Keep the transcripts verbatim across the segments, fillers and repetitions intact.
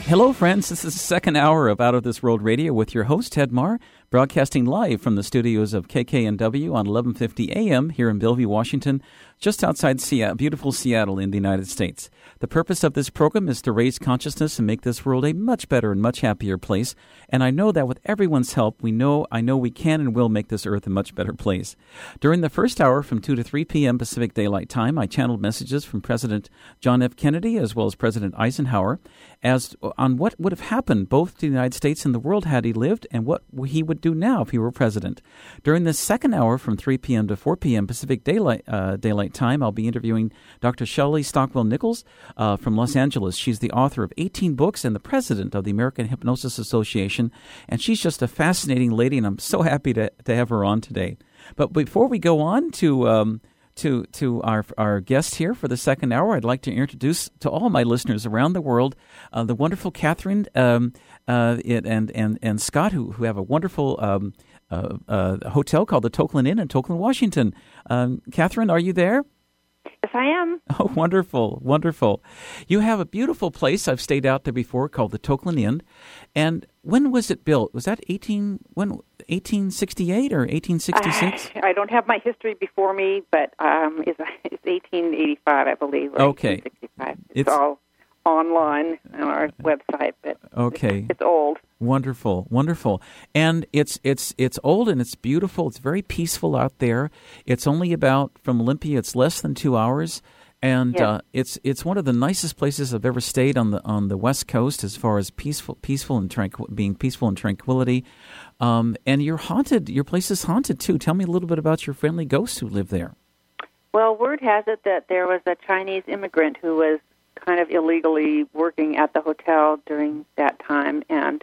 Hello, friends. This is the second hour of Out of This World Radio with your host, Ted Marr, broadcasting live from the studios of K K N W on eleven fifty A M here in Bellevue, Washington, just outside Seattle, beautiful Seattle in the United States. The purpose of this program is to raise consciousness and make this world a much better and much happier place. And I know that with everyone's help, we know, I know we can and will make this earth a much better place. During the first hour from two to three p.m. Pacific Daylight Time, I channeled messages from President John F. Kennedy as well as President Eisenhower as on what would have happened both to the United States and the world had he lived and what he would do now if he were president. During the second hour from three p.m. to four p.m. Pacific Daylight, uh, Daylight Time, I'll be interviewing Doctor Shelley Stockwell-Nichols uh, from Los Angeles. She's the author of eighteen books and the president of the American Hypnosis Association, and she's just a fascinating lady, and I'm so happy to, to have her on today. But before we go on to... Um, To to our our guest here for the second hour, I'd like to introduce to all my listeners around the world uh, the wonderful Catherine um, uh, it, and and and Scott, who who have a wonderful um, uh, uh, hotel called the Tokeland Inn in Tokeland, Washington. Um, Catherine, are you there? Yes, I am. Oh, wonderful, wonderful. You have a beautiful place. I've stayed out there before called the Tokeland Inn. And when was it built? Was that eighteen when eighteen sixty-eight or eighteen sixty-six? I, I don't have my history before me, but um, it's, it's eighteen eighty-five, I believe. Or okay. eighteen sixty-five. It's, it's all online on our website, but okay. it's, it's old. Wonderful, wonderful. And it's it's it's old and it's beautiful. It's very peaceful out there. It's only about, from Olympia, it's less than two hours. And yes. uh, it's it's one of the nicest places I've ever stayed on the on the West Coast as far as peaceful peaceful and tranquil being peaceful and tranquility. Um, and you're haunted. Your place is haunted too. Tell me a little bit about your friendly ghosts who live there. Well, word has it that there was a Chinese immigrant who was kind of illegally working at the hotel during that time, and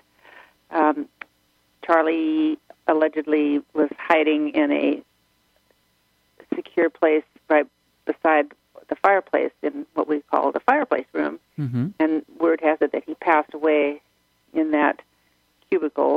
um, Charlie allegedly was hiding in a secure place right beside the fireplace in what we call the fireplace room. Mm-hmm. And word has it that he passed away in that cubicle.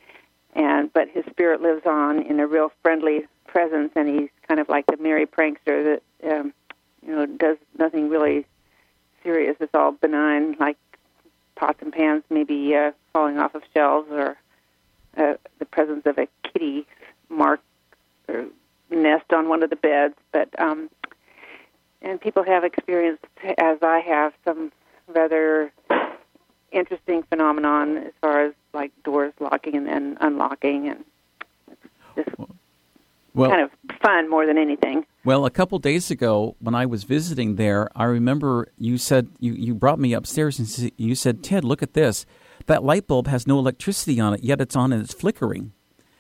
And but his spirit lives on in a real friendly presence, and he's kind of like the merry prankster that um, you know does nothing really serious. It's all benign, like pots and pans maybe uh, falling off of shelves, or uh, the presence of a kitty mark or nest on one of the beds. But um, and people have experienced, as I have, some rather interesting phenomenon as far as like doors locking and then unlocking, and it's just well, kind of fun more than anything. Well, a couple days ago when I was visiting there, I remember you said you, you brought me upstairs and you said, "Ted, look at this. That light bulb has no electricity on it, yet it's on and it's flickering."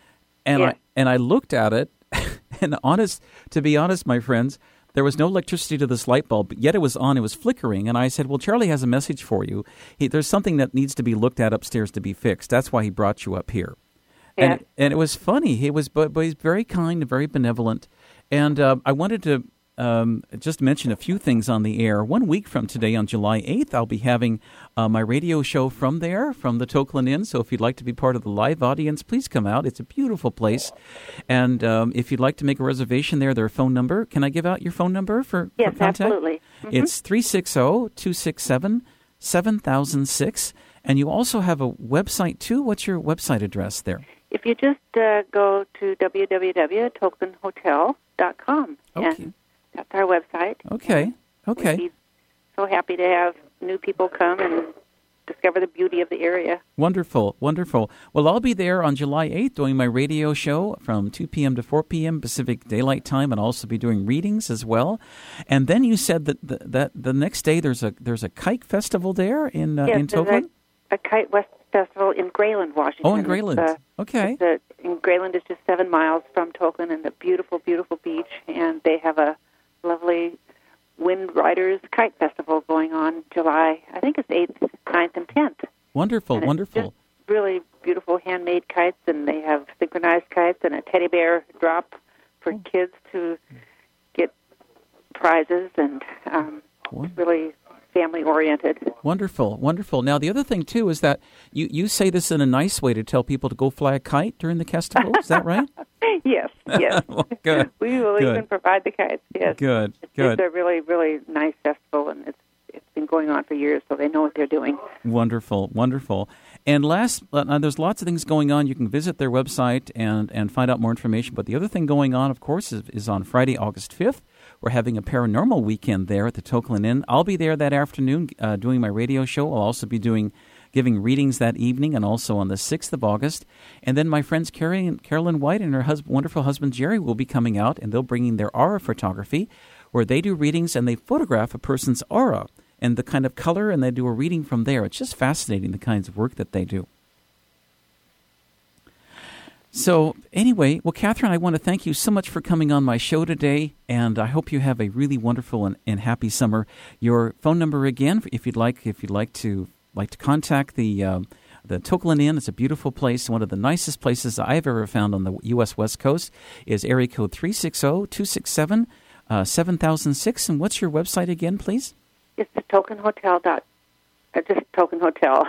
And yes. I and I looked at it, and honest to be honest, my friends, there was no electricity to this light bulb, but yet it was on, it was flickering. And I said, well, Charlie has a message for you. He, there's something that needs to be looked at upstairs to be fixed. That's why he brought you up here. Yeah. And, and it was funny. He was, but, but he's very kind and very benevolent. And uh, I wanted to um, just mention a few things on the air. One week from today, on July eighth, I'll be having uh, my radio show from there, from the Tokeland Inn. So if you'd like to be part of the live audience, please come out. It's a beautiful place. And um, if you'd like to make a reservation there, their phone number. Can I give out your phone number for, yes, for contact? Absolutely. Mm-hmm. It's three six zero, two six seven, seven thousand six. And you also have a website, too. What's your website address there? If you just uh, go to w w w dot tokeland hotel dot com. Okay. And that's our website. Okay. Okay. We'd be so happy to have new people come and discover the beauty of the area. Wonderful, wonderful. Well, I'll be there on July eighth doing my radio show from two p.m. to four p.m. Pacific Daylight Time, and I'll also be doing readings as well. And then you said that the, that the next day there's a there's a kite festival there in uh, yes, in Tokeland? A, a Kite West Festival in Grayland, Washington. Oh, in Grayland. It's, uh, okay. It's a, in Grayland is just seven miles from Tokeland, and a beautiful, beautiful beach, and they have a lovely Wind Riders Kite Festival going on July, I think it's eighth, ninth, and tenth. Wonderful, and wonderful. It's just really beautiful handmade kites, and they have synchronized kites and a teddy bear drop for oh. kids to get prizes, and um, it's really family-oriented. Wonderful, wonderful. Now, the other thing, too, is that you, you say this in a nice way to tell people to go fly a kite during the festival. Is that right? Yes, yes. Well, good. We will good. even provide the kites, yes. Good, it's, good. It's a really, really nice festival, and it's it's been going on for years, so they know what they're doing. Wonderful, wonderful. And last, uh, there's lots of things going on. You can visit their website and, and find out more information. But the other thing going on, of course, is, is on Friday, August fifth. We're having a paranormal weekend there at the Tokeland Inn. I'll be there that afternoon uh, doing my radio show. I'll also be doing giving readings that evening and also on the sixth of August. And then my friends Carrie and Carolyn White and her hus- wonderful husband Jerry will be coming out, and they'll bring in their aura photography, where they do readings and they photograph a person's aura and the kind of color, and they do a reading from there. It's just fascinating, the kinds of work that they do. So anyway, well, Catherine, I want to thank you so much for coming on my show today, and I hope you have a really wonderful and, and happy summer. Your phone number again, if you'd like, if you'd like to like to contact the uh, the Tokeland Inn. It's a beautiful place, one of the nicest places I've ever found on the U S West Coast. Is area code three six zero, two six seven, seven thousand six. And what's your website again, please? It's the Token Hotel. Dot, uh, just Token Hotel.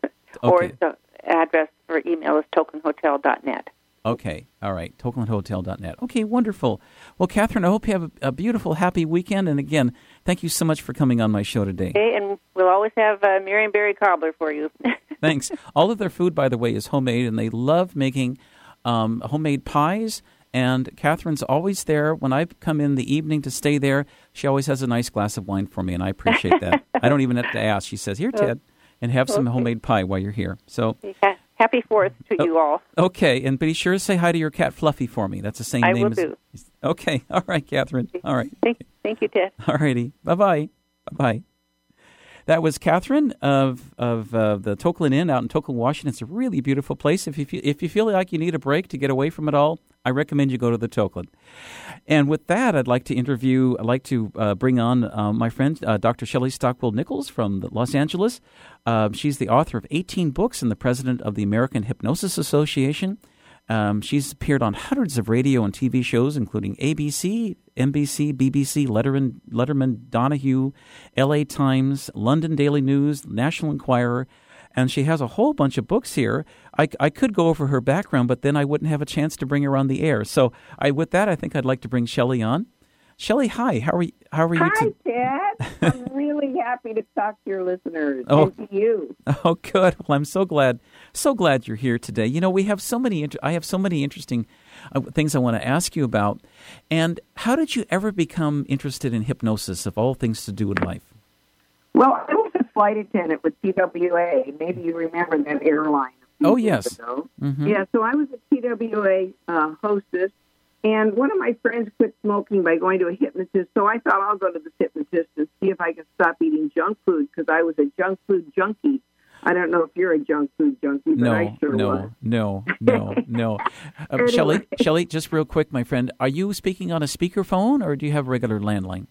Or Okay. the address for email is token hotel dot net. Okay. All right. tokeland hotel dot net. Okay, wonderful. Well, Catherine, I hope you have a, a beautiful, happy weekend. And again, thank you so much for coming on my show today. Okay, and we'll always have uh, Miriam Berry cobbler for you. Thanks. All of their food, by the way, is homemade, and they love making um, homemade pies. And Catherine's always there. When I come in the evening to stay there, she always has a nice glass of wine for me, and I appreciate that. I don't even have to ask. She says, here, Ted, and have some Okay. homemade pie while you're here. So, Okay. Happy Fourth to Oh. you all. okay, and be sure to say hi to your cat Fluffy for me. That's the same I name will as... do. Okay. All right, Catherine. All right. Thank, thank you, Ted. All righty. Bye-bye. Bye-bye. That was Catherine of of uh, the Tokeland Inn out in Tokeland, Washington. It's a really beautiful place. If you feel, if you feel like you need a break to get away from it all, I recommend you go to the Tokeland. And with that, I'd like to interview. I'd like to uh, bring on uh, my friend uh, Doctor Shelley Stockwell Nichols from the Los Angeles. Uh, she's the author of eighteen books and the president of the American Hypnosis Association. Um, she's appeared on hundreds of radio and T V shows, including A B C, N B C, B B C, Letterman, Letterman, Donahue, L A Times, London Daily News, National Enquirer, and she has a whole bunch of books here. I, I could go over her background, but then I wouldn't have a chance to bring her on the air. So I, with that, I think I'd like to bring Shelley on. Shelley, hi. How are you? How are you? Hi, To- Ted. I'm really happy to talk to your listeners Oh. and to you. Oh, good. Well, I'm so glad, so glad you're here today. You know, we have so many. Inter- I have so many interesting uh, things I want to ask you about. And how did you ever become interested in hypnosis, of all things to do in life? Well, I was a flight attendant with T W A. Maybe you remember that airline. a few Oh, years yes. ago. Mm-hmm. Yeah, so I was a T W A uh, hostess, and one of my friends quit smoking by going to a hypnotist, so I thought I'll go to this hypnotist and see if I can stop eating junk food, because I was a junk food junkie. I don't know if you're a junk food junkie, but No, I sure no, was. no, no, no. Uh, Anyway. Shelley, Shelley, just real quick, my friend, are you speaking on a speakerphone or do you have a regular landline?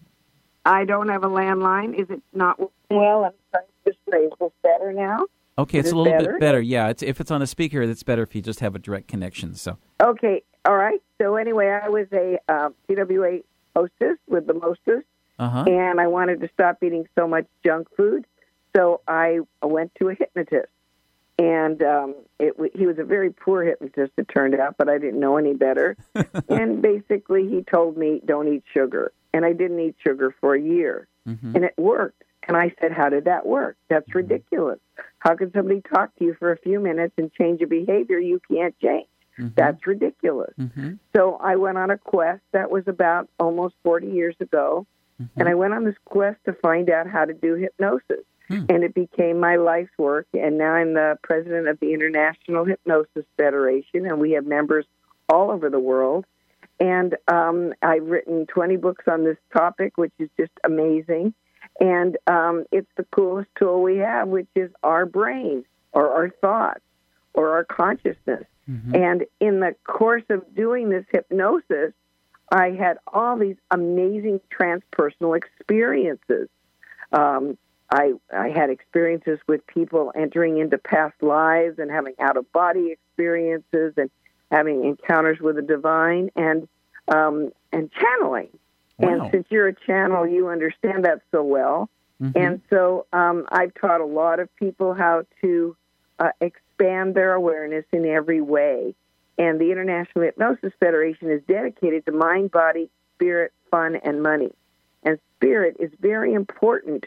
I don't have a landline. Is it not working well? I'm trying to just raise this better now. Okay, Is it's a it little better? bit better. Yeah, it's, if it's on a speaker, it's better if you just have a direct connection. So, Okay, all right. So anyway, I was a uh, T W A hostess with the mostest, uh huh. and I wanted to stop eating so much junk food. So I went to a hypnotist, and um, it, w- he was a very poor hypnotist, it turned out, but I didn't know any better. And basically, he told me, don't eat sugar. And I didn't eat sugar for a year, Mm-hmm. and it worked. And I said, how did that work? That's ridiculous. How can somebody talk to you for a few minutes and change a behavior you can't change? Mm-hmm. That's ridiculous. Mm-hmm. So I went on a quest. That was about almost forty years ago. Mm-hmm. And I went on this quest to find out how to do hypnosis. Hmm. And it became my life's work. And now I'm the president of the International Hypnosis Federation, and we have members all over the world. And um, I've written twenty books on this topic, which is just amazing. And um, it's the coolest tool we have, which is our brain or our thoughts or our consciousness. Mm-hmm. And in the course of doing this hypnosis, I had all these amazing transpersonal experiences. Um, I, I had experiences with people entering into past lives and having out-of-body experiences and having encounters with the divine and um, and channeling. Wow. And since you're a channel, you understand that so well. Mm-hmm. And so um, I've taught a lot of people how to uh, expand their awareness in every way. And the International Hypnosis Federation is dedicated to mind, body, spirit, fun, and money. And spirit is very important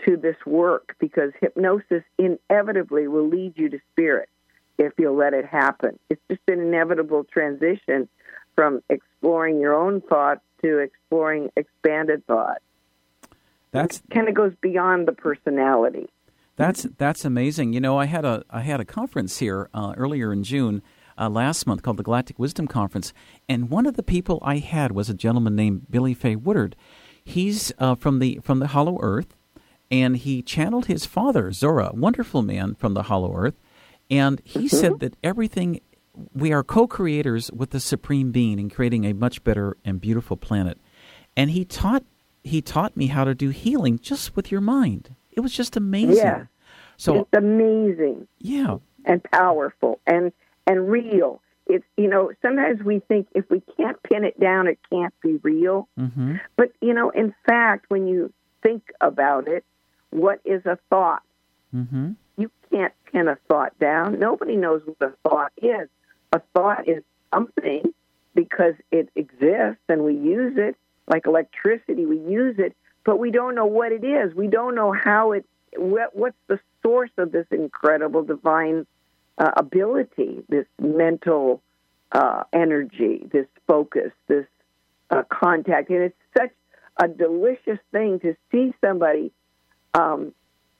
to this work, because hypnosis inevitably will lead you to spirit if you'll let it happen. It's just an inevitable transition from exploring your own thought to exploring expanded thought. That's it kind of goes beyond the personality. That's that's amazing. You know, I had a I had a conference here uh, earlier in June uh, last month called the Galactic Wisdom Conference, and one of the people I had was a gentleman named Billy Fay Woodard. He's uh, from the from the Hollow Earth, and he channeled his father, Zora, a wonderful man from the Hollow Earth, and he mm-hmm. said that everything, we are co-creators with the Supreme Being in creating a much better and beautiful planet. And he taught he taught me how to do healing just with your mind. It was just amazing. Yeah, so it's amazing. Yeah, and powerful and and real. It's, you know, sometimes we think if we can't pin it down, it can't be real. Mm-hmm. But, you know, in fact, when you think about it, what is a thought? Mm-hmm. You can't pin a thought down. Nobody knows what a thought is. A thought is something because it exists and we use it, like electricity, we use it, but we don't know what it is. We don't know how it, what, what's the source of this incredible divine uh, ability, this mental uh, energy, this focus, this uh, contact. And it's such a delicious thing to see somebody, um,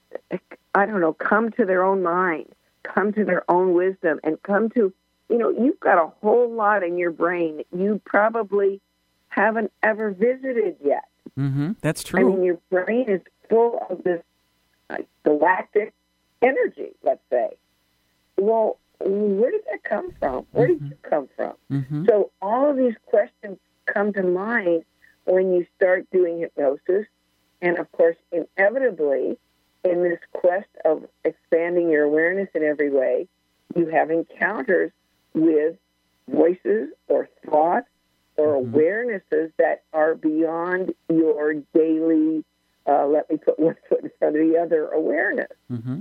I don't know, come to their own mind, come to their own wisdom, and come to, you know, you've got a whole lot in your brain that you probably haven't ever visited yet. Mm-hmm. That's true. I mean, your brain is full of this uh, galactic energy, let's say. Well, where did that come from? Where mm-hmm. did you come from? Mm-hmm. So all of these questions come to mind when you start doing hypnosis. And, of course, inevitably, in this quest of expanding your awareness in every way, you have encounters with voices or thoughts or mm-hmm. awarenesses that are beyond your daily, uh, let me put one foot in front of the other, awareness. Mm-hmm.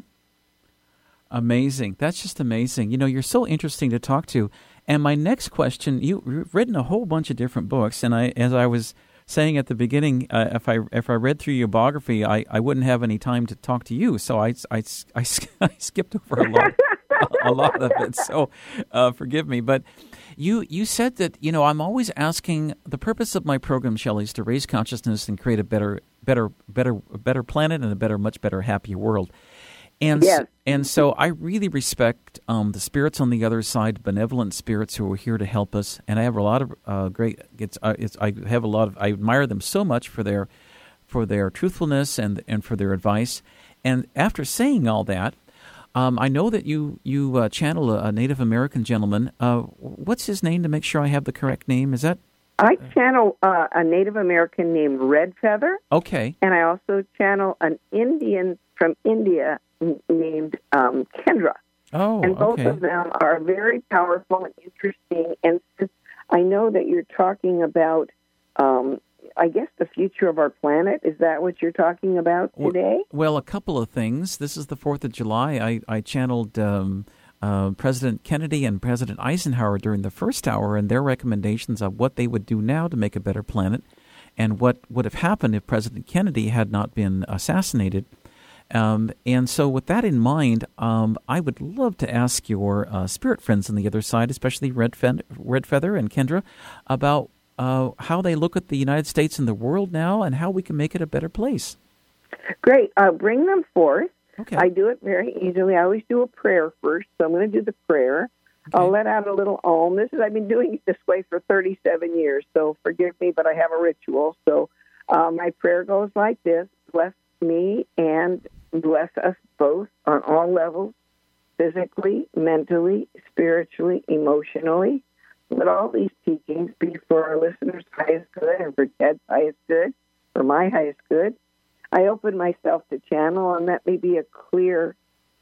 Amazing. That's just amazing. You know, you're so interesting to talk to. And my next question, you, you've written a whole bunch of different books, and I, as I was saying at the beginning, uh, if I if I read through your biography, I, I wouldn't have any time to talk to you, so I, I, I, I skipped over a lot, a, a lot of it. So uh, forgive me, but you you said that, you know, I'm always asking, the purpose of my program, Shelley, is to raise consciousness and create a better better better better planet and a better, much better, happier world. And yes. and so I really respect um, the spirits on the other side, benevolent spirits who are here to help us. And I have a lot of uh, great. It's, uh, it's I have a lot of. I admire them so much for their for their truthfulness and and for their advice. And after saying all that, um, I know that you you uh, channel a, a Native American gentleman. Uh, what's his name, to make sure I have the correct name? Is that? I channel uh, a Native American named Red Feather. Okay. And I also channel an Indian from India named um, Kendra. Oh, and both okay. of them are very powerful and interesting. And since I know that you're talking about, um, I guess, the future of our planet. Is that what you're talking about today? Well, a couple of things. This is the fourth of July. I, I channeled um, uh, President Kennedy and President Eisenhower during the first hour and their recommendations of what they would do now to make a better planet and what would have happened if President Kennedy had not been assassinated. Um, and so with that in mind, um, I would love to ask your uh, spirit friends on the other side, especially Red, Fe- Red Feather and Kendra, about uh, how they look at the United States and the world now and how we can make it a better place. Great. I'll bring them forth. Okay. I do it very easily. I always do a prayer first, so I'm going to do the prayer. Okay. I'll let out a little om. This is I've been doing it this way for thirty-seven years, so forgive me, but I have a ritual. So uh, my prayer goes like this: bless me and bless us both on all levels, physically, mentally, spiritually, emotionally. Let all these teachings be for our listeners' highest good and for Ted's highest good, for my highest good. I open myself to channel, and let me be a clear,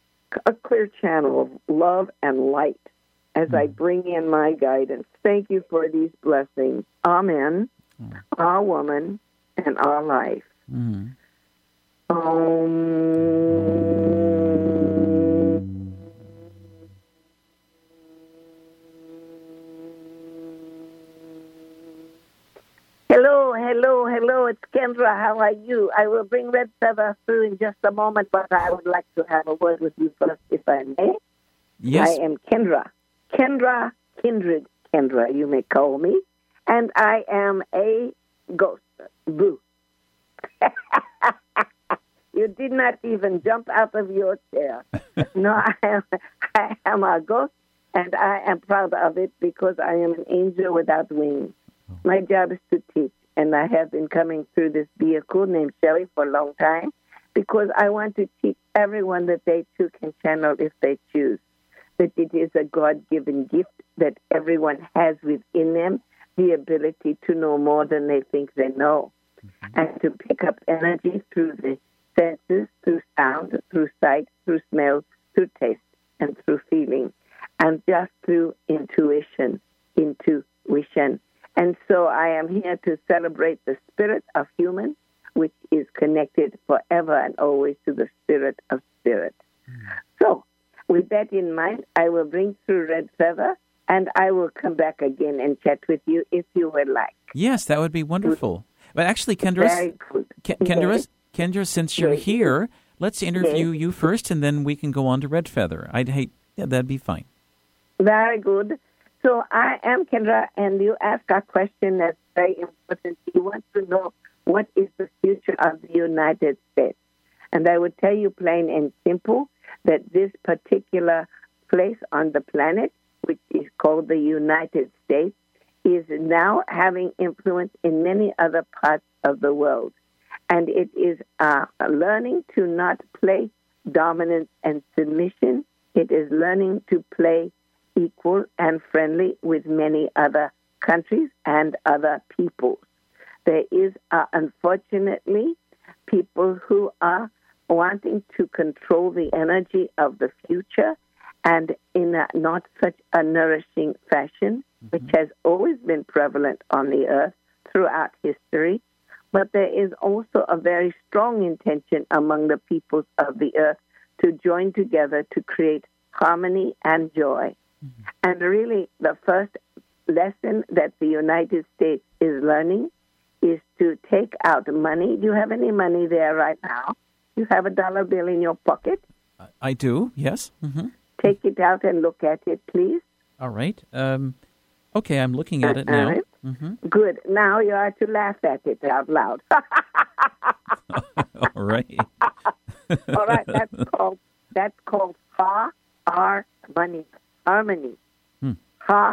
a clear channel of love and light as mm. I bring in my guidance. Thank you for these blessings. Amen. Mm. Ah, woman, and ah, life. Mm. Um, hello, hello, hello, it's Kendra. How are you? I will bring Red Feather through in just a moment, but I would like to have a word with you first, if I may. Yes. I am Kendra. Kendra, Kindred Kendra, you may call me. And I am a ghost. Boo. You did not even jump out of your chair. No, I am, I am a ghost, and I am proud of it because I am an angel without wings. My job is to teach, and I have been coming through this vehicle named Shelley for a long time because I want to teach everyone that they too can channel if they choose, that it is a God-given gift that everyone has within them, the ability to know more than they think they know, mm-hmm. and to pick up energy through the senses, through sound, through sight, through smell, through taste, and through feeling, and just through intuition, intuition. And so I am here to celebrate the spirit of human, which is connected forever and always to the spirit of spirit. Mm. So, with that in mind, I will bring through Red Feather, and I will come back again and chat with you if you would like. Yes, that would be wonderful. But actually, Kendra, Very good. Kendra, Yes. Kendra, since you're Yes. here, let's interview Yes. you first, and then we can go on to Red Feather. I'd hate, yeah, that'd be fine. Very good. So I am Kendra, and you ask a question that's very important. You want to know what is the future of the United States. And I would tell you plain and simple that this particular place on the planet, which is called the United States, is now having influence in many other parts of the world. And it is uh, learning to not play dominance and submission. It is learning to play equal and friendly with many other countries and other peoples. There is, uh, unfortunately, people who are wanting to control the energy of the future and in a not such a nourishing fashion, mm-hmm. which has always been prevalent on the earth throughout history. But there is also a very strong intention among the peoples of the earth to join together to create harmony and joy. Mm-hmm. And really, the first lesson that the United States is learning is to take out money. Do you have any money there right now? You have a dollar bill in your pocket? I do, yes. Mm-hmm. Take it out and look at it, please. All right. Um, okay, I'm looking at it now. All right. Mm-hmm. Good. Now you are to laugh at it out loud. All right. All right. That's called that's called ha r money harmony. Hmm. Ha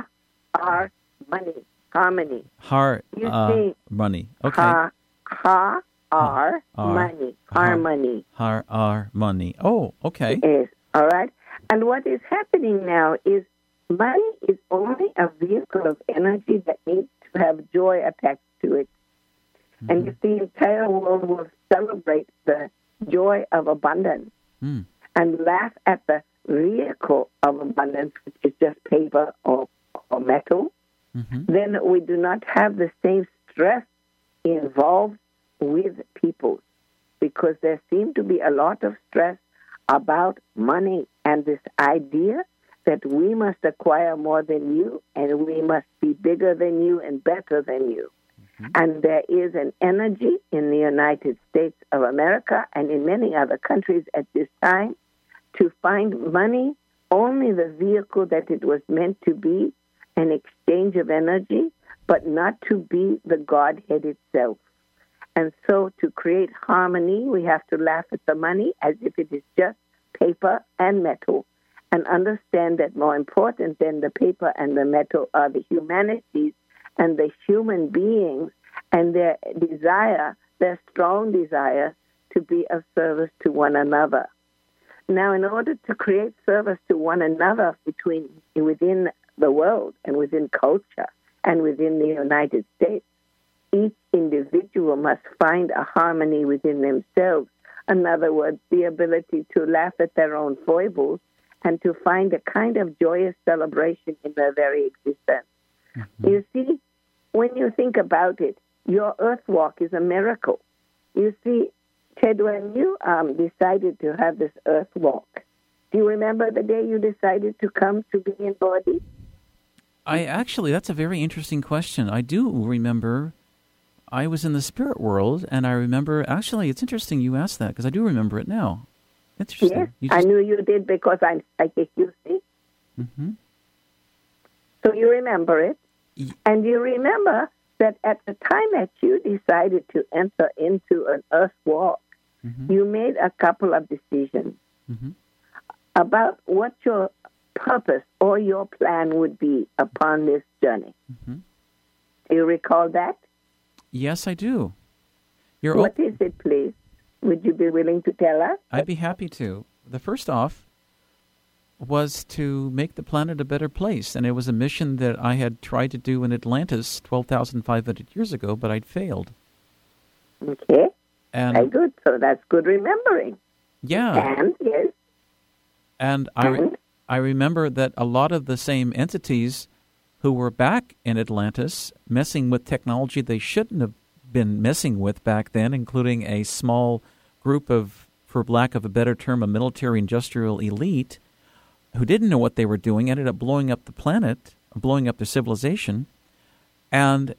r money harmony. Har you uh, see, money. Okay. Ha ha r Har- money har- harmony. Har r money. Oh, okay. Yes. All right. And what is happening now is money is only a vehicle of energy that needs to have joy attached to it. Mm-hmm. And if the entire world will celebrate the joy of abundance mm. and laugh at the vehicle of abundance, which is just paper or, or metal, mm-hmm. then we do not have the same stress involved with people, because there seems to be a lot of stress about money and this idea that we must acquire more than you and we must be bigger than you and better than you. Mm-hmm. And there is an energy in the United States of America and in many other countries at this time to find money only the vehicle that it was meant to be, an exchange of energy, but not to be the Godhead itself. And so to create harmony, we have to laugh at the money as if it is just paper and metal, and understand that more important than the paper and the metal are the humanities and the human beings and their desire, their strong desire to be of service to one another. Now, in order to create service to one another between within the world and within culture and within the United States, each individual must find a harmony within themselves. In other words, the ability to laugh at their own foibles and to find a kind of joyous celebration in their very existence. Mm-hmm. You see, when you think about it, your earth walk is a miracle. You see, Ted, when you um, decided to have this earth walk, do you remember the day you decided to come to be embodied? I actually, that's a very interesting question. I do remember I was in the spirit world, and I remember, actually, it's interesting you asked that, because I do remember it now. Interesting. Yes, You just, I knew you did because I'm psychic, you see. mm-hmm. So you remember it. Y- And you remember that at the time that you decided to enter into an earth walk, mm-hmm. you made a couple of decisions Mm-hmm. about what your purpose or your plan would be upon this journey. Mm-hmm. Do you recall that? Yes, I do. You're What op- is it, please? Would you be willing to tell us? I'd be happy to. The first off was to make the planet a better place, and it was a mission that I had tried to do in Atlantis twelve thousand five hundred years ago, but I'd failed. Okay, And very good. So that's good remembering. yeah, And, yes, and I re- and? I remember that a lot of the same entities who were back in Atlantis messing with technology they shouldn't have been messing with back then, including a small group of, for lack of a better term, a military-industrial elite who didn't know what they were doing, ended up blowing up the planet, blowing up their civilization, and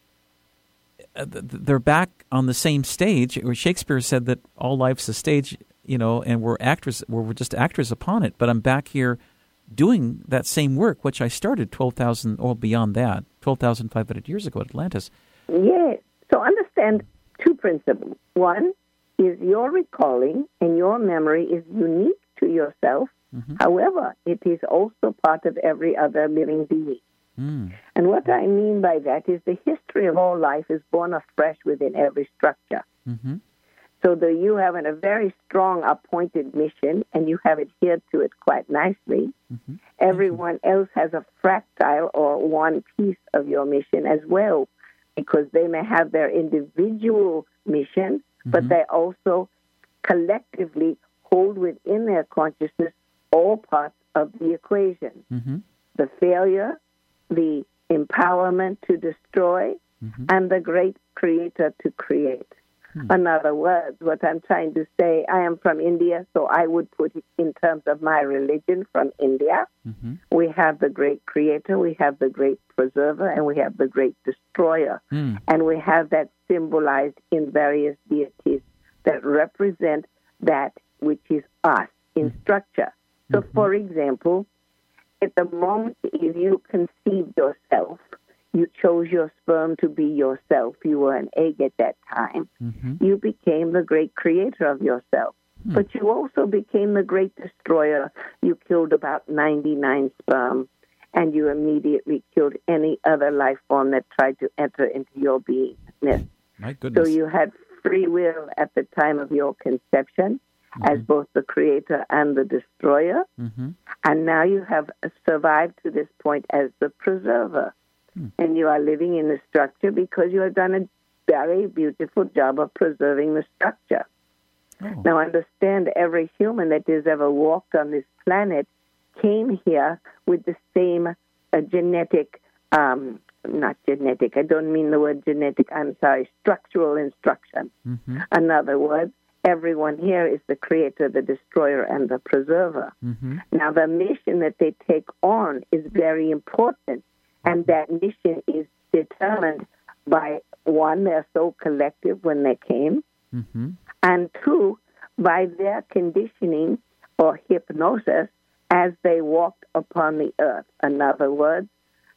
they're back on the same stage. Shakespeare said that all life's a stage, you know, and we're actors, we're just actors upon it. But I'm back here doing that same work, which I started twelve thousand, or beyond that, twelve thousand five hundred years ago at Atlantis. yes. So understand two principles. One is your recalling and your memory is unique to yourself. Mm-hmm. However, it is also part of every other living being. Mm. And what I mean by that is the history of all life is born afresh within every structure. Mm-hmm. So that you have a very strong appointed mission and you have adhered to it quite nicely. Mm-hmm. Everyone else has a fractile or one piece of your mission as well, because they may have their individual mission, Mm-hmm. but they also collectively hold within their consciousness all parts of the equation. Mm-hmm. The failure, the empowerment to destroy, Mm-hmm. and the great creator to create. Hmm. In other words, what I'm trying to say, I am from India, so I would put it in terms of my religion from India. Mm-hmm. We have the great creator, we have the great preserver, and we have the great destroyer. Mm. And we have that symbolized in various deities that represent that which is us in Mm-hmm. structure. So, Mm-hmm. for example, at the moment if you conceived yourself, you chose your sperm to be yourself. You were an egg at that time. Mm-hmm. You became the great creator of yourself. Hmm. But you also became the great destroyer. You killed about ninety-nine sperm, and you immediately killed any other life form that tried to enter into your beingness. My goodness. So you had free will at the time of your conception Mm-hmm. as both the creator and the destroyer. Mm-hmm. And now you have survived to this point as the preserver. Hmm. And you are living in the structure because you have done a very beautiful job of preserving the structure. Oh. Now understand, every human that has ever walked on this planet came here with the same uh, genetic, um, not genetic, I don't mean the word genetic, I'm sorry, structural instruction. Mm-hmm. In other words, everyone here is the creator, the destroyer, and the preserver. Mm-hmm. Now, the mission that they take on is very important, and that mission is determined by, one, their soul collective when they came, Mm-hmm. and two, by their conditioning or hypnosis as they walked upon the earth. In other words,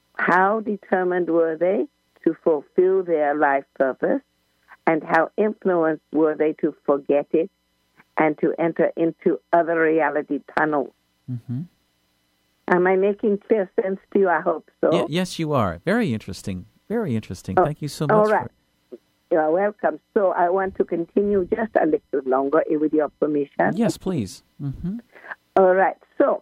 how determined were they to fulfill their life purpose, and how influenced were they to forget it and to enter into other reality tunnels. Mm-hmm. Am I making clear sense to you? I hope so. Y- yes, you are. Very interesting. Very interesting. Oh, Thank you so much. all right. For You're welcome. So I want to continue just a little longer, eh, with your permission. Yes, please. Mm-hmm. All right. So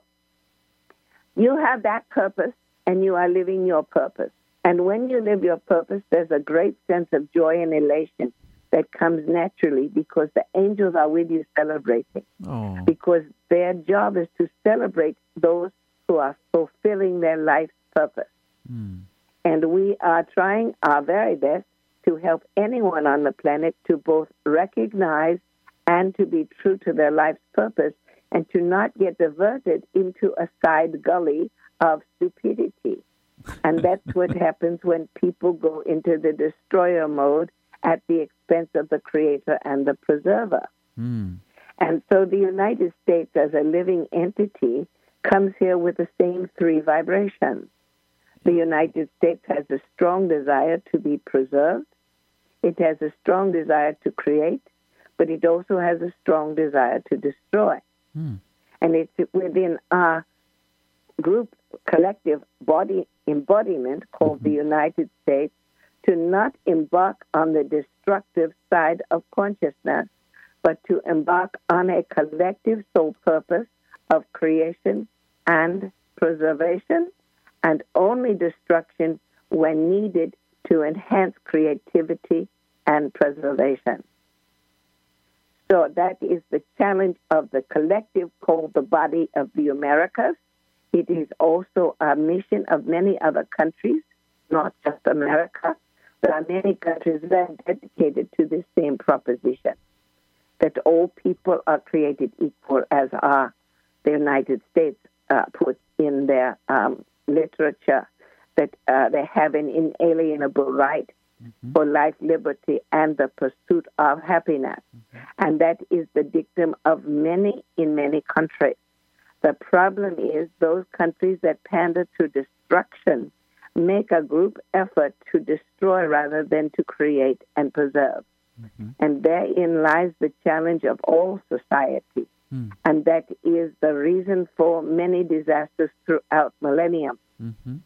you have that purpose, and you are living your purpose. And when you live your purpose, there's a great sense of joy and elation that comes naturally because the angels are with you celebrating. Oh. Because their job is to celebrate those who are fulfilling their life's purpose. Mm. And we are trying our very best to help anyone on the planet to both recognize and to be true to their life's purpose and to not get diverted into a side gully of stupidity. And that's what happens when people go into the destroyer mode at the expense of the creator and the preserver. Mm. And so the United States as a living entity comes here with the same three vibrations. The United States has a strong desire to be preserved. It has a strong desire to create, but it also has a strong desire to destroy. Mm. And it's within our group collective body embodiment called mm-hmm. the United States to not embark on the destructive side of consciousness, but to embark on a collective soul purpose of creation and preservation, and only destruction when needed to enhance creativity and preservation. So that is the challenge of the collective called the Body of the Americas. It is also a mission of many other countries, not just America. There are many countries that are dedicated to this same proposition, that all people are created equal, as are the United States uh, put in their um, literature, that uh, they have an inalienable right mm-hmm. for life, liberty, and the pursuit of happiness. Mm-hmm. And that is the dictum of many in many countries. The problem is those countries that pander to destruction make a group effort to destroy rather than to create and preserve. Mm-hmm. And therein lies the challenge of all society. Mm. And that is the reason for many disasters throughout millennium. Mm-hmm.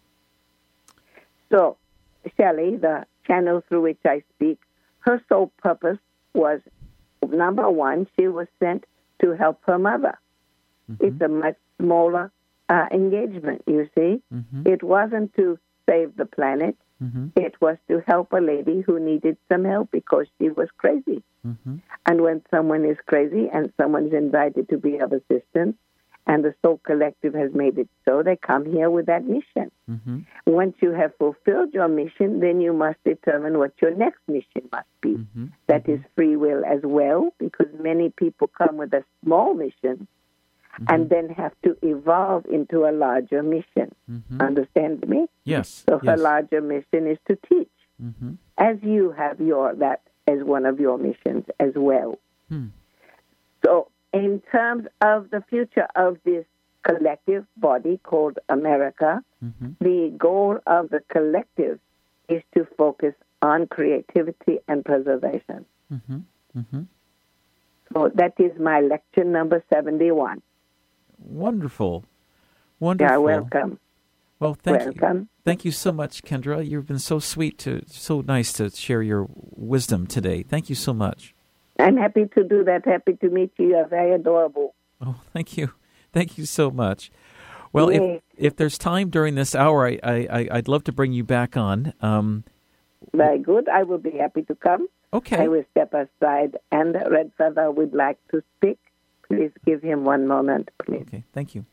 So, Shelley, the channel through which I speak, her sole purpose was, number one, she was sent to help her mother. Mm-hmm. It's a much smaller uh, engagement, you see. Mm-hmm. It wasn't to save the planet. Mm-hmm. It was to help a lady who needed some help because she was crazy. Mm-hmm. And when someone is crazy and someone's invited to be of assistance, and the Soul Collective has made it so, they come here with that mission. Mm-hmm. Once you have fulfilled your mission, then you must determine what your next mission must be. Mm-hmm. That mm-hmm. is free will as well, because many people come with a small mission mm-hmm. and then have to evolve into a larger mission. Mm-hmm. Understand me? Yes. So yes. her larger mission is to teach, mm-hmm. as you have your that as one of your missions as well. Hmm. So in terms of the future of this collective body called America, mm-hmm. the goal of the collective is to focus on creativity and preservation. Mm-hmm. Mm-hmm. So that is my lecture number seventy-one. Wonderful. Wonderful. Yeah, welcome. Well, thank welcome. you. Thank you so much, Kendra. You've been so sweet, to so nice to share your wisdom today. Thank you so much. I'm happy to do that. Happy to meet you. You're very adorable. Oh, thank you. Thank you so much. Well, yes. if if there's time during this hour, I, I, I'd love to bring you back on. Um, very good. I will be happy to come. Okay. I will step aside. And Red Feather would like to speak. Please give him one moment, please. Okay, thank you.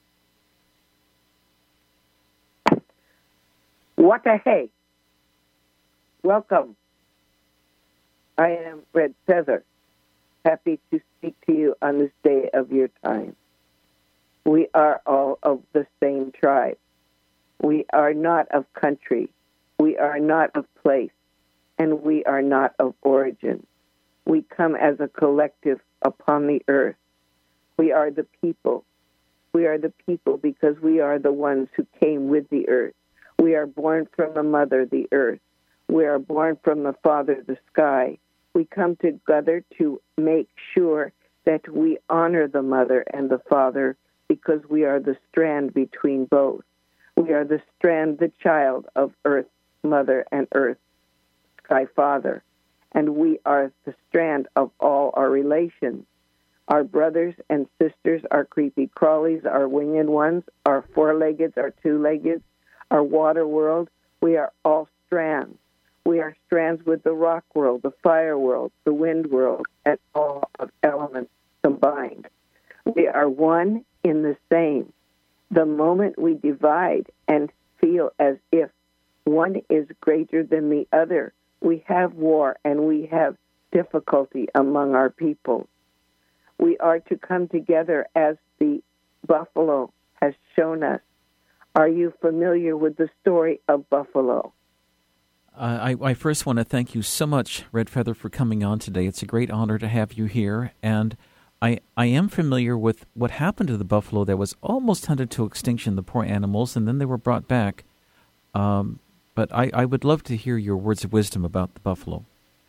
What a hey. Welcome. I am Red Feather, happy to speak to you on this day of your time. We are all of the same tribe. We are not of country. We are not of place. And we are not of origin. We come as a collective upon the earth. We are the people. We are the people because we are the ones who came with the earth. We are born from the mother, the earth. We are born from the father, the sky. We come together to make sure that we honor the mother and the father because we are the strand between both. We are the strand, the child of earth, mother, and earth, sky, father. And we are the strand of all our relations. Our brothers and sisters, our creepy crawlies, our winged ones, our four-leggeds, our two-leggeds, our water world, we are all strands. We are strands with the rock world, the fire world, the wind world, and all of elements combined. We are one in the same. The moment we divide and feel as if one is greater than the other, we have war and we have difficulty among our people. We are to come together as the buffalo has shown us. Are you familiar with the story of Buffalo? Uh, I, I first want to thank you so much, Red Feather, for coming on today. It's a great honor to have you here. And I, I am familiar with what happened to the buffalo that was almost hunted to extinction, the poor animals, and then they were brought back. Um, but I, I would love to hear your words of wisdom about the buffalo.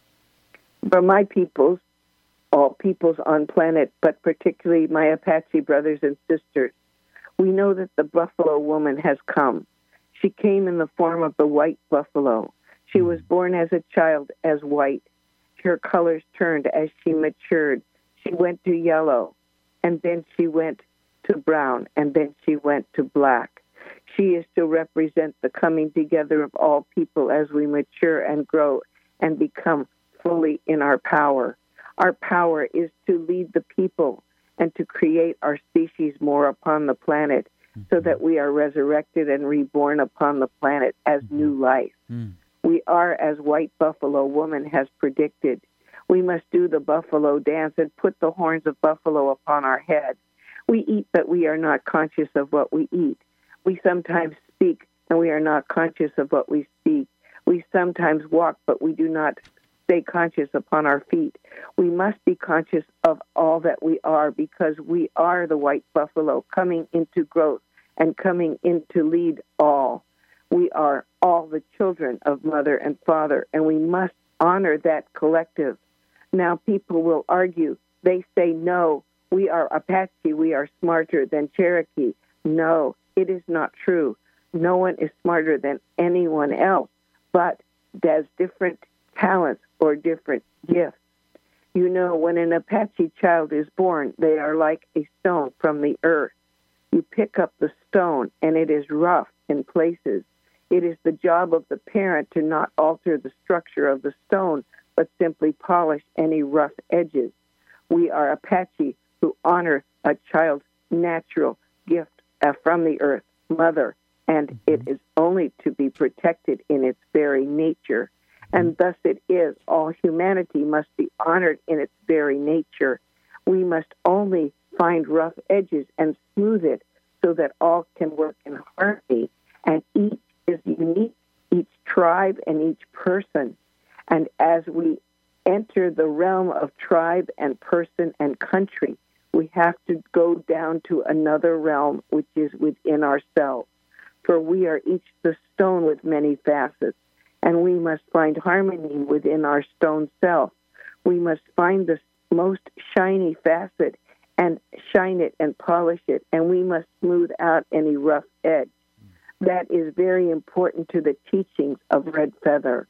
For my peoples, all peoples on planet, but particularly my Apache brothers and sisters, we know that the buffalo woman has come. She came in the form of the white buffalo. She was born as a child as white. Her colors turned as she matured. She went to yellow, and then she went to brown, and then she went to black. She is to represent the coming together of all people as we mature and grow and become fully in our power. Our power is to lead the people and to create our species more upon the planet so that we are resurrected and reborn upon the planet as new life. Mm. We are, as White Buffalo Woman has predicted. We must do the buffalo dance and put the horns of buffalo upon our head. We eat, but we are not conscious of what we eat. We sometimes speak, and we are not conscious of what we speak. We sometimes walk, but we do not stay conscious upon our feet. We must be conscious of all that we are, because we are the white buffalo coming into growth and coming in to lead all. We are all the children of mother and father, and we must honor that collective. Now, people will argue. They say, no, we are Apache, we are smarter than Cherokee. No, it is not true. No one is smarter than anyone else, but has different talents or different gifts. You know, when an Apache child is born, they are like a stone from the earth. You pick up the stone, and it is rough in places. It is the job of the parent to not alter the structure of the stone, but simply polish any rough edges. We are Apache who honor a child's natural gift from the earth, mother, and it is only to be protected in its very nature. And thus it is. All humanity must be honored in its very nature. We must only find rough edges and smooth it so that all can work in harmony. And each is unique, each tribe and each person. And as we enter the realm of tribe and person and country, we have to go down to another realm, which is within ourselves. For we are each the stone with many facets, and we must find harmony within our stone self. We must find the most shiny facet and shine it and polish it, and we must smooth out any rough edge. That is very important to the teachings of Red Feather.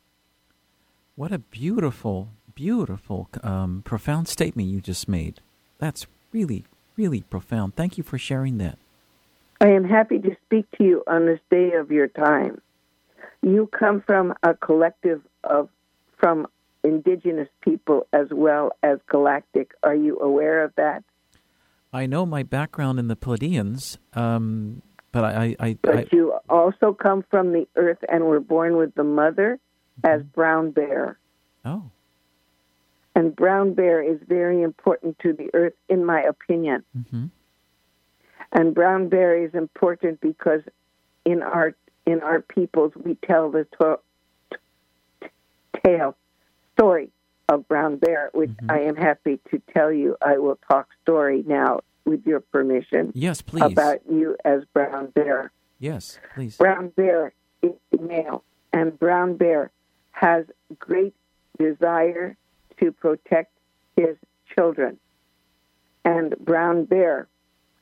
What a beautiful, beautiful, um, profound statement you just made. That's really, really profound. Thank you for sharing that. I am happy to speak to you on this day of your time. You come from a collective of, from indigenous people as well as galactic. Are you aware of that? I know my background in the Pleiadians, um, but I... I, I but I, you also come from the earth and were born with the mother as brown bear. Oh. And brown bear is very important to the earth, in my opinion. Mm-hmm. And brown bear is important because in our in our peoples we tell the to- t- tale story of brown bear, which mm-hmm. I am happy to tell you. I will talk story now, with your permission. Yes, please. About you as brown bear. Yes, please. Brown bear is male, and brown bear has great desire to protect his children. And brown bear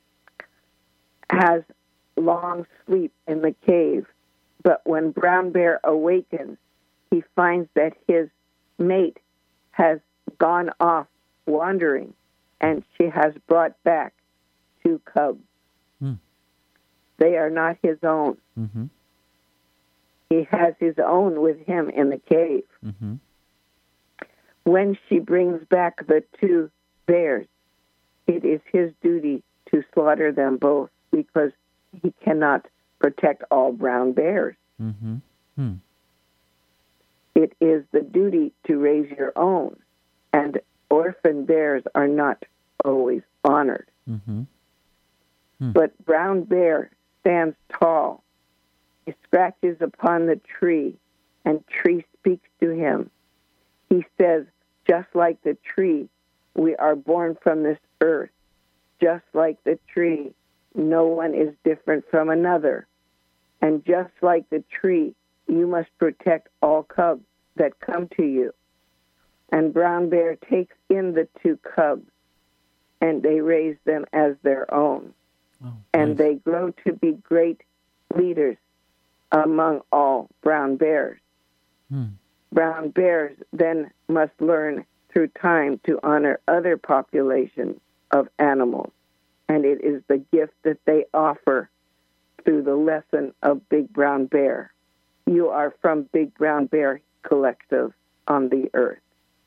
has long sleep in the cave, but when brown bear awakens, he finds that his mate has gone off wandering, and she has brought back two cubs. Hmm. They are not his own. Mm-hmm. He has his own with him in the cave. Mm-hmm. When she brings back the two bears, it is his duty to slaughter them both, because he cannot protect all brown bears. Mm-hmm. Hmm. It is the duty to raise your own, and orphan bears are not always honored. Mm-hmm. Hmm. But brown bear stands tall. He scratches upon the tree, and tree speaks to him. He says, just like the tree, we are born from this earth. Just like the tree, no one is different from another. And just like the tree, you must protect all cubs that come to you. And Brown Bear takes in the two cubs, and they raise them as their own. Oh, and nice. They grow to be great leaders among all brown bears. Hmm. Brown bears then must learn through time to honor other populations of animals, and it is the gift that they offer through the lesson of Big Brown Bear. You are from Big Brown Bear Collective on the earth.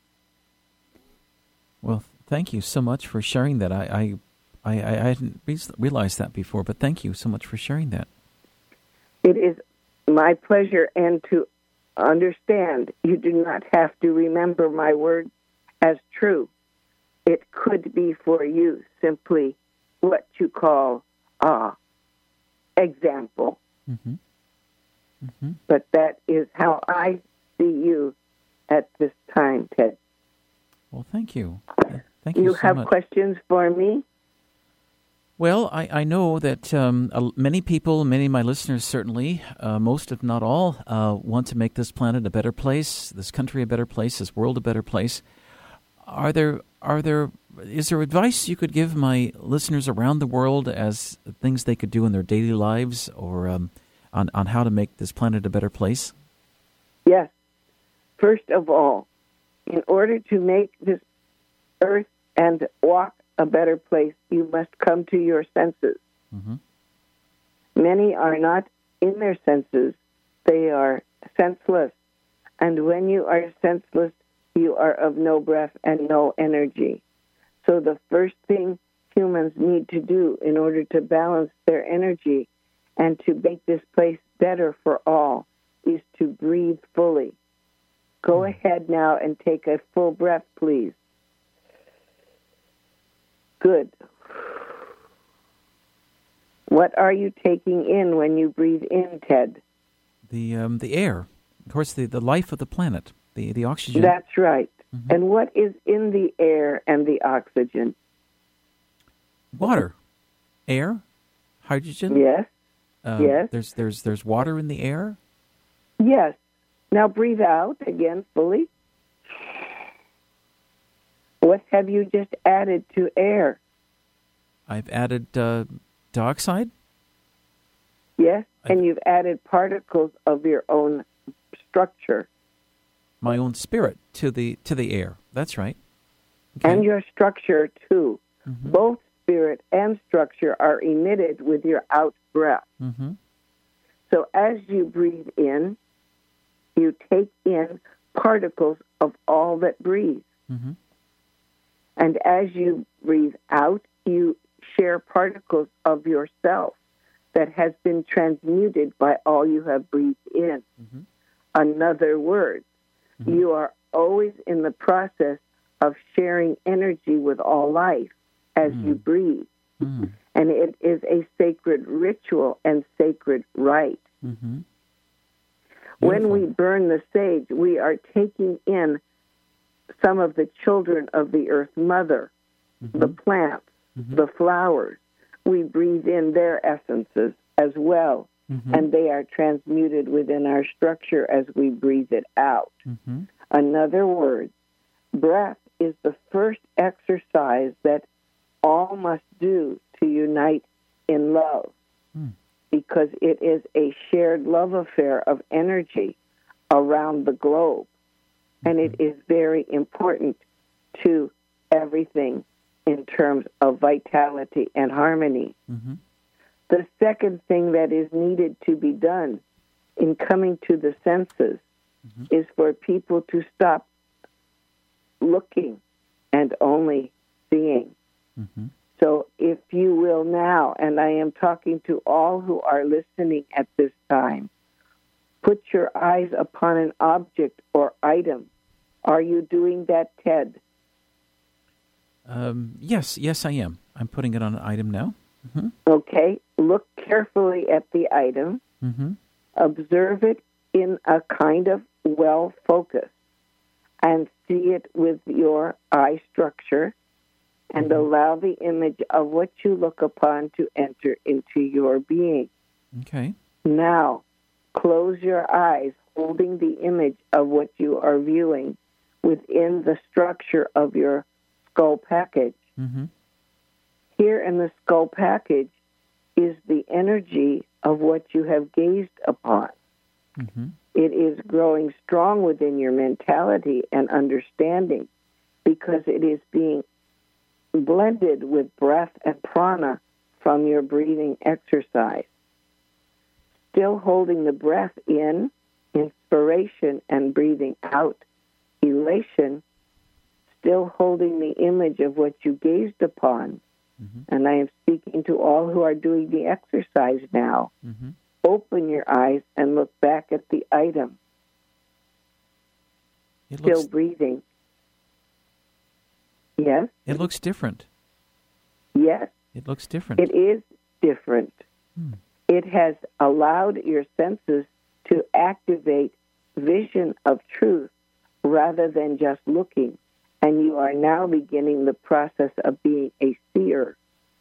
Well, thank you so much for sharing that. I, I, I, I hadn't realized that before, but thank you so much for sharing that. It is my pleasure, and to understand, you do not have to remember my words as true. It could be for you simply what you call uh, example. Mm-hmm. Mm-hmm. But that is how I see you at this time, Ted. Well, thank you. Thank you, you so have much. Questions for me? Well, I, I know that um, many people, many of my listeners certainly, uh, most if not all, uh, want to make this planet a better place, this country a better place, this world a better place. Are there, are there, is there advice you could give my listeners around the world as things they could do in their daily lives, or um, on, on how to make this planet a better place? Yes. First of all, in order to make this earth and walk a better place, you must come to your senses. Mm-hmm. Many are not in their senses. They are senseless. And when you are senseless, you are of no breath and no energy. So the first thing humans need to do in order to balance their energy and to make this place better for all is to breathe fully. Go ahead now and take a full breath, please. Good. What are you taking in when you breathe in, Ted? The um, the air. Of course, the, the life of the planet, the, the oxygen. That's right. Mm-hmm. And what is in the air and the oxygen? Water. Air? Hydrogen? Yes. Uh, yes. There's, there's, there's water in the air? Yes. Now breathe out again fully. What have you just added to air? I've added uh, dioxide. Yes, I've, and you've added particles of your own structure. My own spirit to the to the air. That's right. Okay. And your structure, too. Mm-hmm. Both spirit and structure are emitted with your out breath. Mm-hmm. So as you breathe in, you take in particles of all that breathes. Mm-hmm. And as you breathe out, you share particles of yourself that has been transmuted by all you have breathed in. Mm-hmm. In other words, mm-hmm. you are always in the process of sharing energy with all life as mm-hmm. you breathe. Mm-hmm. And it is a sacred ritual and sacred rite. Mm-hmm. When we burn the sage, we are taking in some of the children of the Earth Mother, mm-hmm. the plants, mm-hmm. the flowers. We breathe in their essences as well, mm-hmm. and they are transmuted within our structure as we breathe it out. Mm-hmm. In other words, breath is the first exercise that all must do to unite in love, mm. because it is a shared love affair of energy around the globe. And it is very important to everything in terms of vitality and harmony. Mm-hmm. The second thing that is needed to be done in coming to the senses mm-hmm. is for people to stop looking and only seeing. Mm-hmm. So if you will now, and I am talking to all who are listening at this time, put your eyes upon an object or item. Are you doing that, Ted? Um, yes, yes, I am. I'm putting it on an item now. Mm-hmm. Okay. Look carefully at the item. Mm-hmm. Observe it in a kind of well focused, and see it with your eye structure, and Mm-hmm. allow the image of what you look upon to enter into your being. Okay. Now, close your eyes, holding the image of what you are viewing within the structure of your skull package. Mm-hmm. Here in the skull package is the energy of what you have gazed upon. Mm-hmm. It is growing strong within your mentality and understanding because it is being blended with breath and prana from your breathing exercise. Still holding the breath in, inspiration, and breathing out, elation, still holding the image of what you gazed upon. Mm-hmm. And I am speaking to all who are doing the exercise now. Mm-hmm. Open your eyes and look back at the item. It Still looks breathing. Yes? it looks different. Yes, It looks different. it is different. Hmm. It has allowed your senses to activate vision of truth rather than just looking. And you are now beginning the process of being a seer.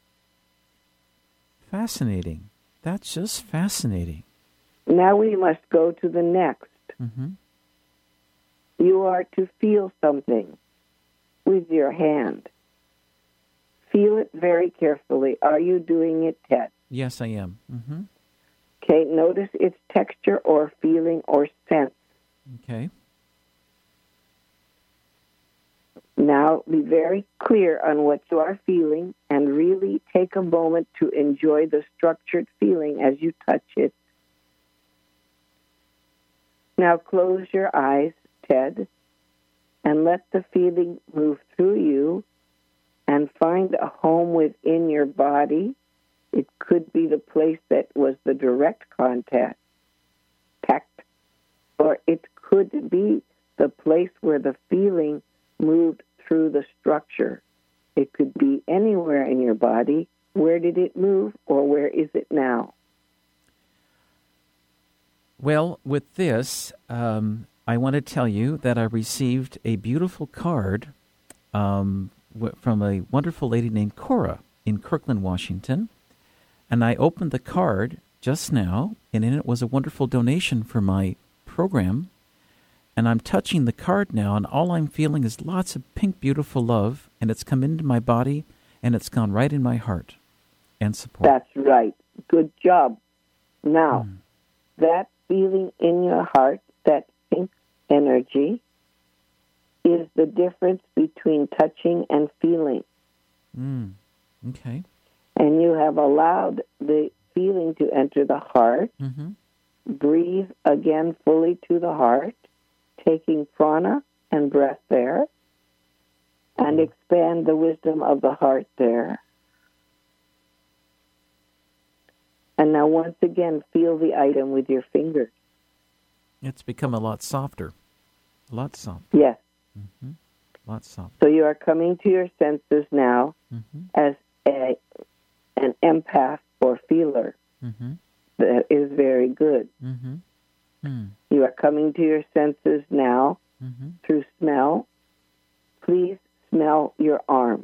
Fascinating. That's just fascinating. Now we must go to the next. Mm-hmm. You are to feel something with your hand. Feel it very carefully. Are you doing it, Ted? Yes, I am. Mm-hmm. Okay, notice its texture or feeling or sense. Okay. Now be very clear on what you are feeling and really take a moment to enjoy the structured feeling as you touch it. Now close your eyes, Ted, and let the feeling move through you and find a home within your body. It could be the place that was the direct contact, tact, or it could be the place where the feeling moved through the structure. It could be anywhere in your body. Where did it move, or where is it now? Well, with this, um, I want to tell you that I received a beautiful card um, w- from a wonderful lady named Cora in Kirkland, Washington. And I opened the card just now, and in it was a wonderful donation for my program. And I'm touching the card now, and all I'm feeling is lots of pink, beautiful love, and it's come into my body, and it's gone right in my heart and support. That's right. Good job. Now, Mm. that feeling in your heart, that pink energy, is the difference between touching and feeling. Mm. Okay. And you have allowed the feeling to enter the heart. Mm-hmm. Breathe again fully to the heart, taking prana and breath there, and expand the wisdom of the heart there. And now once again, feel the item with your fingers. It's become a lot softer. A lot softer. Yes. Mm-hmm. A lot softer. So you are coming to your senses now Mm-hmm. as a, an empath or feeler. Mm-hmm. That is very good. Mm-hmm. Mm. You are coming to your senses now Mm-hmm. through smell. Please smell your arm.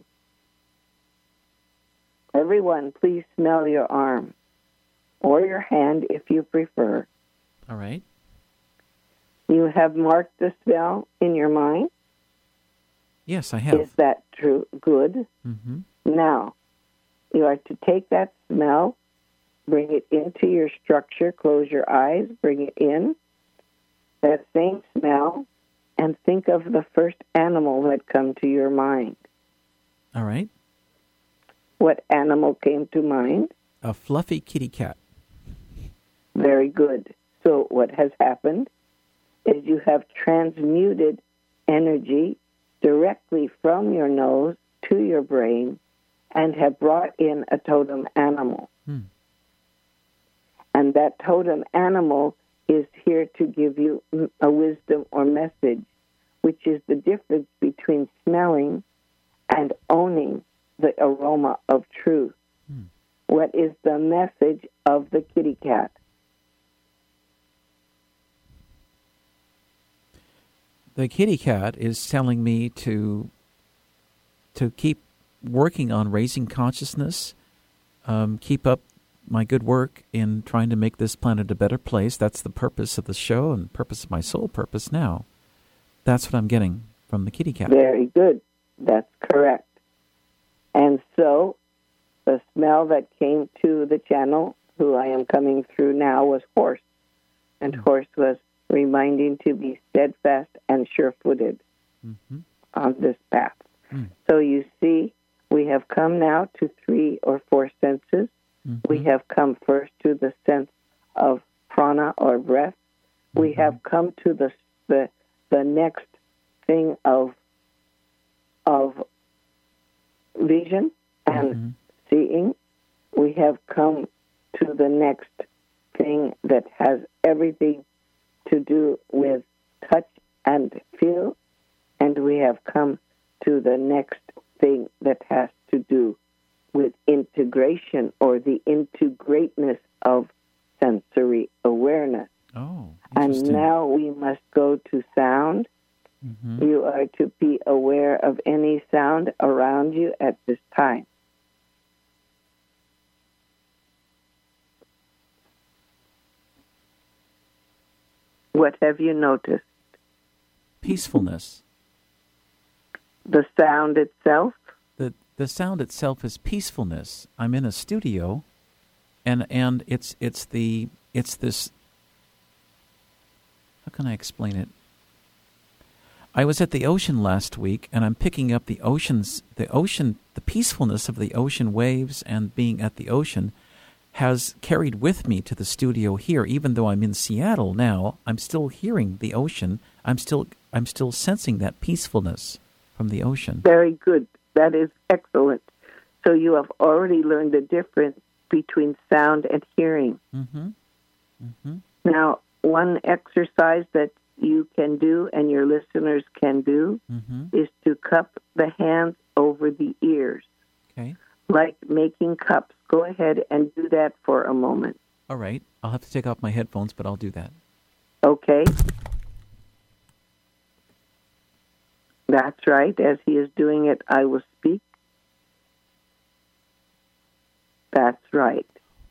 Everyone, please smell your arm or your hand if you prefer. All right. You have marked the smell in your mind. Yes, I have. Is that true? Good. Mm-hmm. Now, you are to take that smell, bring it into your structure, close your eyes, bring it in, that same smell, and think of the first animal that come to your mind. All right. What animal came to mind? A fluffy kitty cat. Very good. So what has happened is you have transmuted energy directly from your nose to your brain and have brought in a totem animal. Hmm. And that totem animal is here to give you a wisdom or message, which is the difference between smelling and owning the aroma of truth. Hmm. What is the message of the kitty cat? the kitty cat is telling me to to keep working on raising consciousness, um, keep up my good work in trying to make this planet a better place. That's the purpose of the show and purpose of my soul purpose now. That's what I'm getting from the kitty cat. Very good. That's correct. And so the smell that came to the channel, who I am coming through now, was horse. And horse was reminding to be steadfast and sure-footed mm-hmm. on this path. Mm. So you see, we have come now to three or four senses. Mm-hmm. We have come first to the sense of prana or breath. Mm-hmm. We have come to the the the next thing of of vision and mm-hmm. seeing. We have come to the next thing that has everything to do with touch and feel, and we have come to the next thing that has to do with integration or the integrateness of sensory awareness. Oh, and now we must go to sound. Mm-hmm. You are to be aware of any sound around you at this time. What have you noticed? Peacefulness. The sound itself? The the sound itself is peacefulness. I'm in a studio, and and it's it's the it's this. How can I explain it? I was at the ocean last week, and I'm picking up the oceans, the ocean, the peacefulness of the ocean waves, and being at the ocean has carried with me to the studio here. Even though I'm in Seattle now, I'm still hearing the ocean. I'm still I'm still sensing that peacefulness from the ocean. Very good. That is excellent. So you have already learned the difference between sound and hearing. Mm-hmm. Mm-hmm. Now, one exercise that you can do and your listeners can do mm-hmm. is to cup the hands over the ears. Okay. Like making cups. Go ahead and do that for a moment. All right. I'll have to take off my headphones, but I'll do that. Okay. That's right. As he is doing it, I will speak. That's right.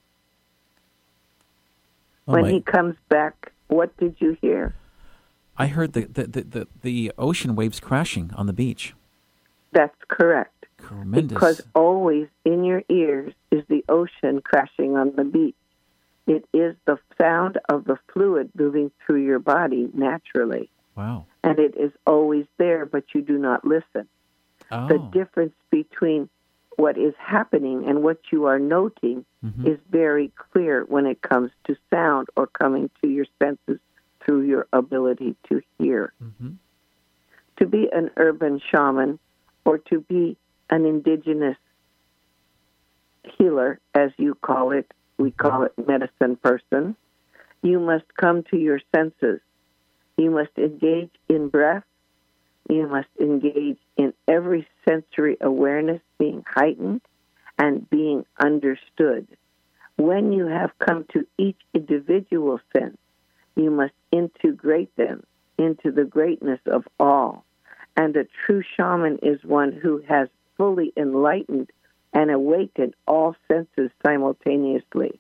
Oh when my. he comes back, what did you hear? I heard the, the, the, the, the ocean waves crashing on the beach. That's correct. Tremendous. Because always in your ears is the ocean crashing on the beach. It is the sound of the fluid moving through your body naturally. Wow. And it is always there, but you do not listen. Oh. The difference between what is happening and what you are noting mm-hmm. is very clear when it comes to sound or coming to your senses through your ability to hear. Mm-hmm. To be an urban shaman or to be an indigenous healer, as you call it, we call it medicine person, you must come to your senses. You must engage in breath. You must engage in every sensory awareness being heightened and being understood. When you have come to each individual sense, you must integrate them into the greatness of all. And a true shaman is one who has fully enlightened and awakened all senses simultaneously.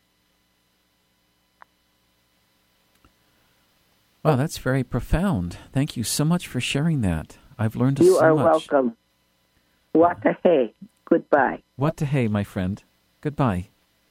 Wow, that's very profound. Thank you so much for sharing that. I've learned so much. You are welcome. Watahe. Goodbye. Watahe, my friend. Goodbye.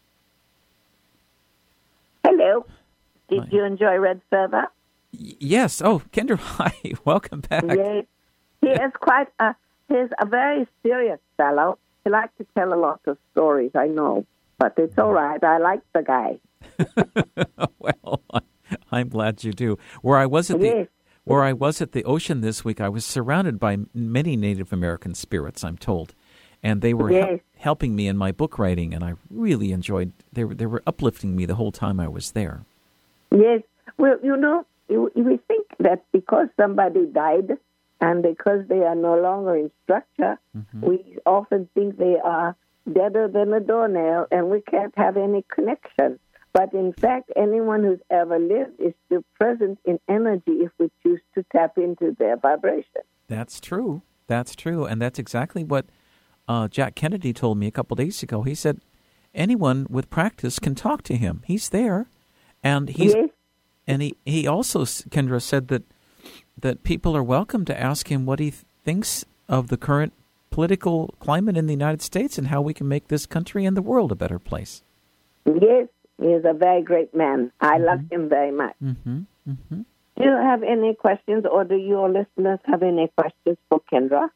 Hello. Did Hi. you enjoy Red Feather? Y- yes. Oh, Kendra, hi. Welcome back. Yes. He is quite a, he's a very serious fellow. He likes to tell a lot of stories, I know. But it's all right. I like the guy. Well, I'm glad you do. Where I was at the yes. where I was at the ocean this week, I was surrounded by many Native American spirits, I'm told, and they were yes. hel- helping me in my book writing, and I really enjoyed. They were they were uplifting me the whole time I was there. Yes. Well, you know, we think that because somebody died and because they are no longer in structure, mm-hmm. we often think they are deader than a doornail, and we can't have any connection. But in fact, anyone who's ever lived is still present in energy if we choose to tap into their vibration. That's true. That's true. And that's exactly what uh, Jack Kennedy told me a couple days ago. He said anyone with practice can talk to him. He's there. And he's Yes. and he, he also, Kendra, said that that people are welcome to ask him what he th- thinks of the current political climate in the United States and how we can make this country and the world a better place. Yes, he is a very great man. I Mm-hmm. love him very much. Mm-hmm. Mm-hmm. Do you have any questions, or do your listeners have any questions for Kendra?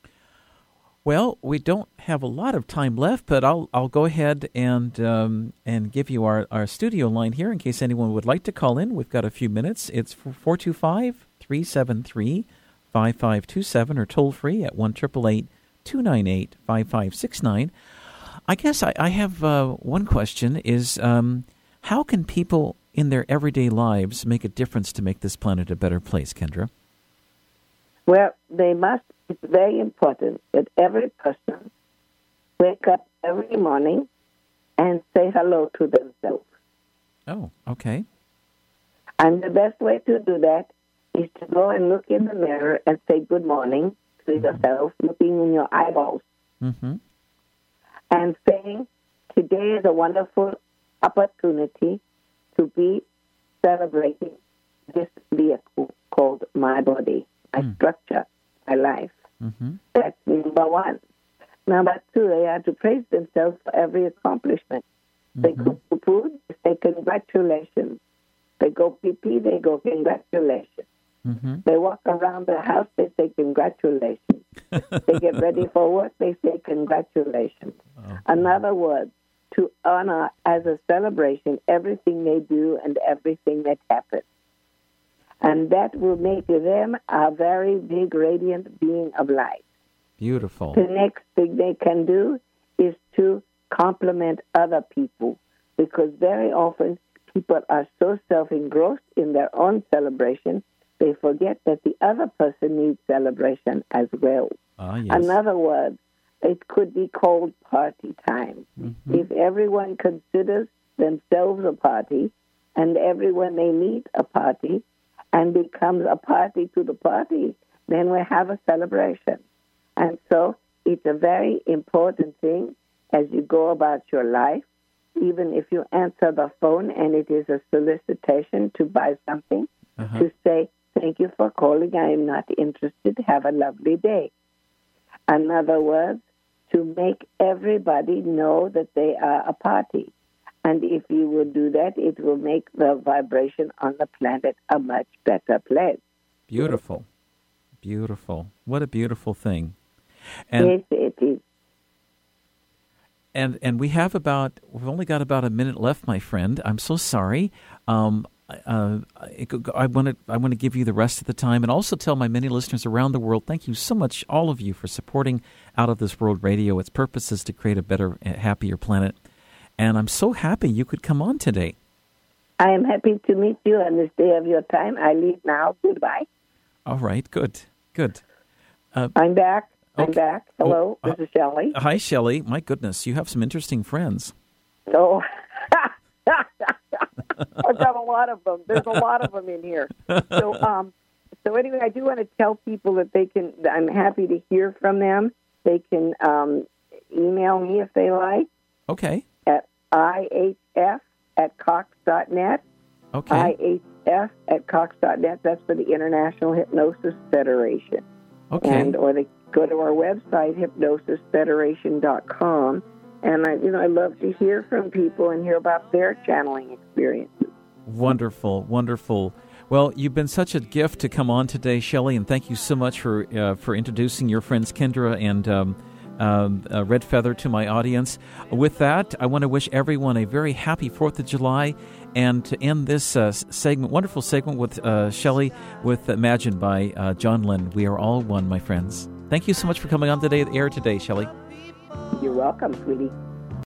Well, we don't have a lot of time left, but I'll I'll go ahead and um, and give you our, our studio line here in case anyone would like to call in. We've got a few minutes. It's four two five, three seven three, five five two seven or toll free at one eight eight eight, two nine eight, five five six nine. I guess I, I have uh, one question is um, how can people in their everyday lives make a difference to make this planet a better place, Kendra? Well, they must. It's very important that every person wake up every morning and say hello to themselves. Oh, okay. And the best way to do that is to go and look in the mirror and say good morning to Mm-hmm. yourself, looking in your eyeballs, Mm-hmm. and saying, today is a wonderful opportunity to be celebrating this vehicle called my body, my Mm. structure, my life. Mm-hmm. That's number one. Number two, they are to praise themselves for every accomplishment. They Mm-hmm. cook the food, they say congratulations. They go pee-pee, they go congratulations. Mm-hmm. They walk around the house, they say congratulations. They get ready for work, they say congratulations. Oh. In other words, to honor as a celebration everything they do and everything that happens. And that will make them a very big, radiant being of light. Beautiful. The next thing they can do is to compliment other people, because very often people are so self-engrossed in their own celebration, they forget that the other person needs celebration as well. Ah, yes. In other words, it could be called party time. Mm-hmm. If everyone considers themselves a party, and everyone they meet a party, and becomes a party to the party, then we have a celebration. And so it's a very important thing as you go about your life, even if you answer the phone and it is a solicitation to buy something, Uh-huh. to say, thank you for calling, I am not interested, have a lovely day. In other words, to make everybody know that they are a party. And if you will do that, it will make the vibration on the planet a much better place. Beautiful. Beautiful. What a beautiful thing. And Yes, it is. and and we have about we've only got about a minute left, my friend. I'm so sorry. Um, uh, I, I want to I want to give you the rest of the time, and also tell my many listeners around the world, thank you so much, all of you, for supporting Out of This World Radio. Its purpose is to create a better, happier planet. And I'm so happy you could come on today. I am happy to meet you on this day of your time. I leave now. Goodbye. All right, good, good. Uh, I'm back. I'm okay. back. Hello, Oh, uh, this is Shelley. Hi, Shelley. My goodness, you have some interesting friends. So, I've got a lot of them. There's a lot of them in here. So, um, so anyway, I do want to tell people that they can. I'm happy to hear from them. They can um, email me if they like Okay, at I H F at cox dot net. okay. I H F at cox dot net. That's for the International Hypnosis Federation. Okay. And or they go to our website, hypnosis federation dot com. And I, you know, I love to hear from people and hear about their channeling experiences. Wonderful, wonderful. Well, you've been such a gift to come on today, Shelley, and thank you so much for uh, for introducing your friends Kendra and um, um, uh, Red Feather to my audience. With that, I want to wish everyone a very happy fourth of July, and to end this uh, segment, wonderful segment with uh, Shelley, with Imagine by uh, John Lennon. We are all one, my friends. Thank you so much for coming on today, the air today, Shelley. You're welcome, sweetie.